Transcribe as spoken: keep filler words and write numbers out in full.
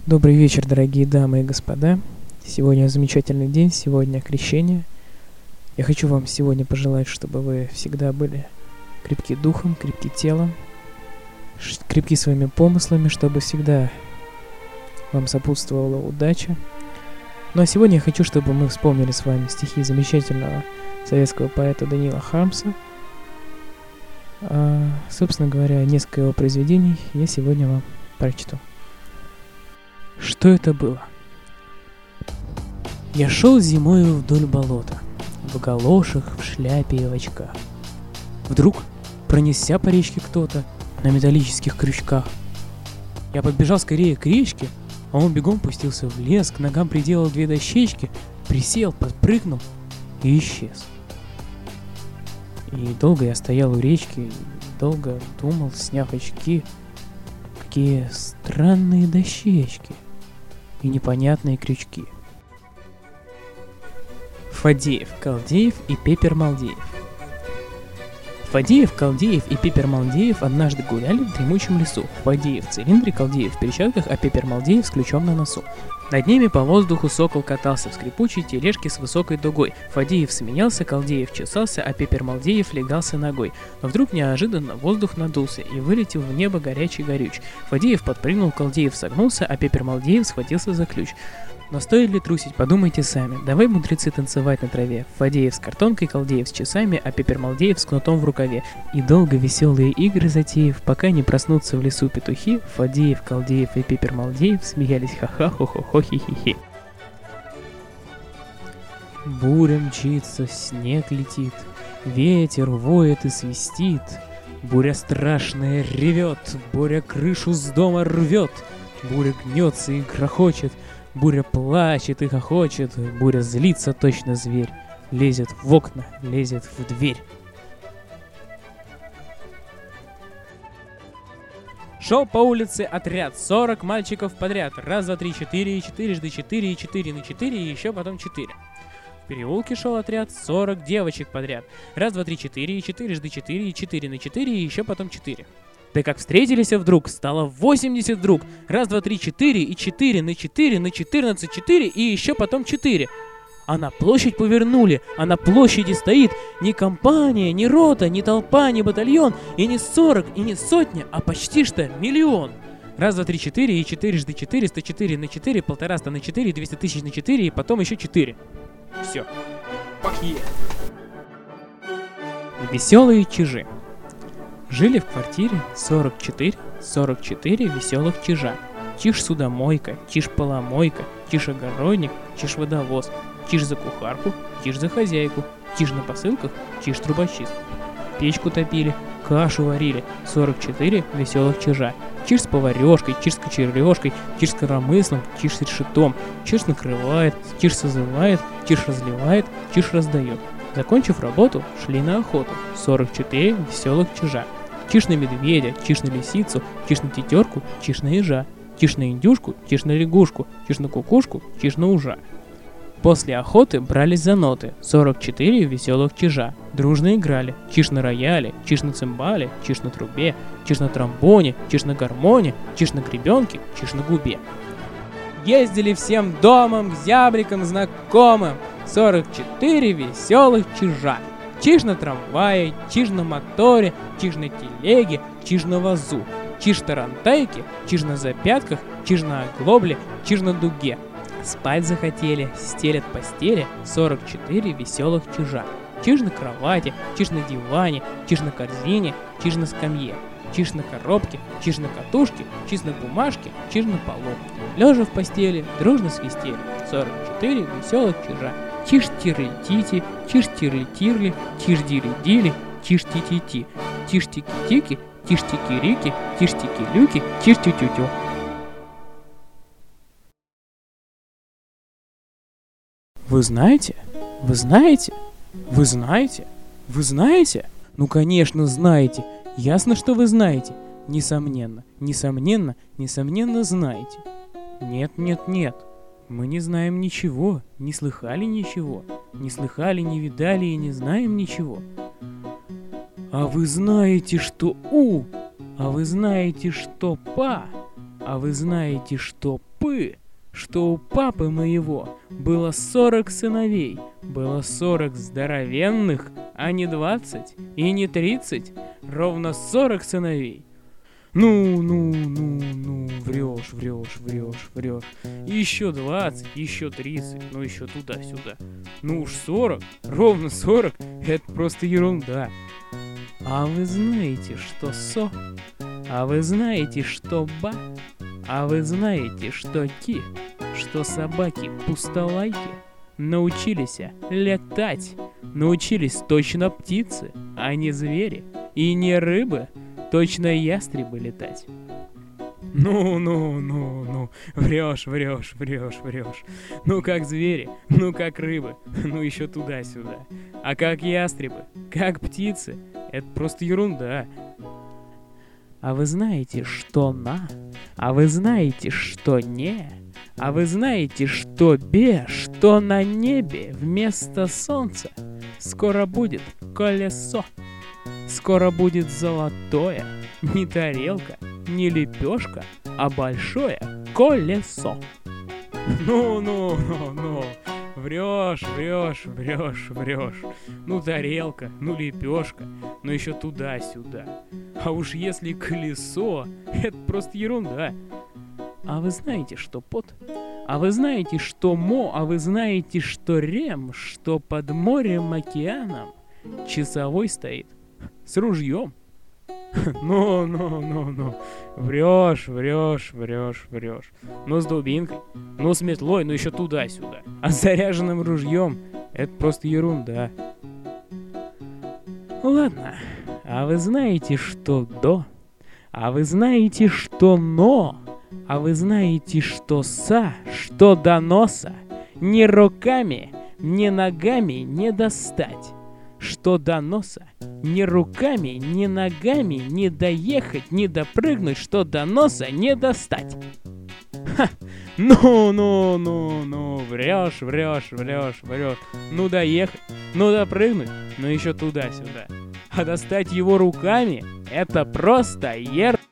Добрый вечер, дорогие дамы и господа. Сегодня замечательный день, сегодня крещение. Я хочу вам сегодня пожелать, чтобы вы всегда были крепки духом, крепки телом, крепки своими помыслами, чтобы всегда вам сопутствовала удача. Ну а сегодня я хочу, чтобы мы вспомнили с вами стихи замечательного советского поэта Даниила Хармса. А, собственно говоря, несколько его произведений я сегодня вам прочту. Что это было? Я шел зимою вдоль болота, в галошах, в шляпе и в очках. Вдруг пронесся по речке кто-то на металлических крючках. Я подбежал скорее к речке, а он бегом пустился в лес, к ногам приделал две дощечки, присел, подпрыгнул и исчез. И долго я стоял у речки, долго думал, сняв очки, какие странные дощечки и непонятные крючки. Фадеев, Колдеев и Пепер Малдеев. Фадеев, Колдеев и Пепер Малдеев однажды гуляли в дремучем лесу. Фадеев в цилиндре, Колдеев в перчатках, а Пепер Малдеев с ключом на носу. Над ними по воздуху сокол катался в скрипучей тележке с высокой дугой. Фадеев смеялся, Колдеев чесался, а Пепер Малдеев легался ногой. Но вдруг неожиданно воздух надулся и вылетел в небо горячий горюч. Фадеев подпрыгнул, Колдеев согнулся, а Пепер Малдеев схватился за ключ. Но стоит ли трусить, подумайте сами. Давай, мудрецы, танцевать на траве. Фадеев с картонкой, Колдеев с часами, а Пепер Малдеев с кнутом в рукаве. И долго веселые игры затеев, пока не проснутся в лесу петухи, Фадеев, Колдеев и Пепер Малдеев смеялись ха-ха, хо-хо-хо, хи-хи-хи. Буря мчится, снег летит, ветер воет и свистит. Буря страшная ревет, буря крышу с дома рвет. Буря гнется и грохочет, буря плачет и хохочет, буря злится точно зверь, лезет в окна, лезет в дверь. Шел по улице отряд, сорок мальчиков подряд. Раз, два, три, четыре, и четырежды четыре, и четыре на четыре, и еще потом четыре. В переулке шел отряд, сорок девочек подряд. Раз, два, три, четыре, и четырежды четыре, и четыре на четыре, и еще потом четыре. Да как встретились вдруг, стало восемьдесят вдруг. Раз, два, три, четыре, и четыре на четыре, на четырнадцать, четыре, и еще потом четыре. А на площадь повернули, а на площади стоит не компания, не рота, не толпа, не батальон, и не сорок, и не сотня, а почти что миллион. Раз, два, три, четыре, и четырежды четыре, сто четыре на четыре, полтораста на четыре, двести тысяч на четыре, и потом еще четыре. Все. Пахе. Веселые чижи. Жили в квартире сорок четыре, сорок четыре веселых чижа. Чиж-судомойка, чиж-поломойка, чиж-огородник, чиж-водовоз, чиж за кухарку, чиж за хозяйку, чиж на посылках, чиж-трубочист. Печку топили, кашу варили, сорок четыре веселых чижа. Чиж с поварешкой, чиж с кочережкой, чиж с коромыслом, чиж с решетом, чиж накрывает, чиж созывает, чиж разливает, чиж раздает. Закончив работу, шли на охоту. сорок четыре веселых чижа. Чиж на медведя, чиж на лисицу, чиж на тетерку, чиж на ежа. Чиж на индюшку, чиж на лягушку, чиж на кукушку, чиж на ужа. После охоты брались за ноты. сорок четыре веселых чижа. Дружно играли. Чиж на рояле, чиж на цимбале, чиж на трубе, чиж на тромбоне, чиж на гармоне, чиж на гребенке, чиж на губе. Ездили всем домом к зябрикам знакомым сорок четыре веселых чижа. Чиж на трамвае, чиж на моторе, чиж на телеге, чиж на вазу, чиж тарантайки, чиж на запятках, чиж на оглобле, чиж на дуге. Спать захотели, стелят постели сорок четыре веселых чижа. Чиж на кровати, чиж на диване, чиж на корзине, чиж на скамье, чиж на коробке, чиж на катушке, чиж на бумажке, чиж на полу. Лежа в постели, дружно свистели сорок четыре веселых чижа. Чиж-тирли-тити, чиж-тирли-тирли, чиж-дили-дили, чиж-ти-ти-ти, чиж-тики-тики, чиж-тики-рики, чиж-тики-люки, чиж-тю-тю-тю. Вы знаете? Вы знаете? Вы знаете? Вы знаете? Ну, конечно, знаете. Ясно, что вы знаете. Несомненно, несомненно, несомненно знаете. Нет, нет, нет. Мы не знаем ничего, не слыхали ничего, не слыхали, не видали и не знаем ничего. А вы знаете, что У, а вы знаете, что Па, а вы знаете, что Пы, что у папы моего было сорок сыновей, было сорок здоровенных, а не двадцать и не тридцать, ровно сорок сыновей. Ну, ну, ну, ну, врешь, врешь, врешь, врешь. Еще двадцать, еще тридцать, ну еще туда-сюда. Ну уж сорок, ровно сорок, это просто ерунда. А вы знаете, что со? А вы знаете, что ба? А вы знаете, что ки? Что собаки-пустолайки научились летать, научились точно птицы, а не звери, и не рыбы, точно ястребы летать. Ну, ну, ну, ну, врешь, врешь, врешь, врешь. Ну, как звери, ну, как рыбы, ну, еще туда-сюда. А как ястребы, как птицы, это просто ерунда. А вы знаете, что на? А вы знаете, что не? А вы знаете, что бе, что на небе вместо солнца скоро будет колесо? Скоро будет золотое, не тарелка, не лепешка, а большое колесо. Ну, ну, ну, ну, врешь, врешь, врешь, врешь. Ну, тарелка, ну, лепешка, ну, еще туда-сюда. А уж если колесо, это просто ерунда. А вы знаете, что пот? А вы знаете, что мо? А вы знаете, что рем? Что под морем, океаном часовой стоит с ружьем? Ну, ну, ну, ну. Врешь, врешь, врешь, врешь. Ну, с дубинкой, ну, с метлой, ну, еще туда-сюда. А с заряженным ружьем это просто ерунда. Ладно, а вы знаете, что до? А вы знаете, что но? А вы знаете, что са, что до носа ни руками, ни ногами не достать? Что до носа ни руками, ни ногами не доехать, не допрыгнуть, что до носа не достать. Ха! Ну, ну, ну, ну, врешь, врешь, врешь, врешь. Ну, доехать, ну, допрыгнуть, ну, еще туда-сюда. А достать его руками — это просто ер...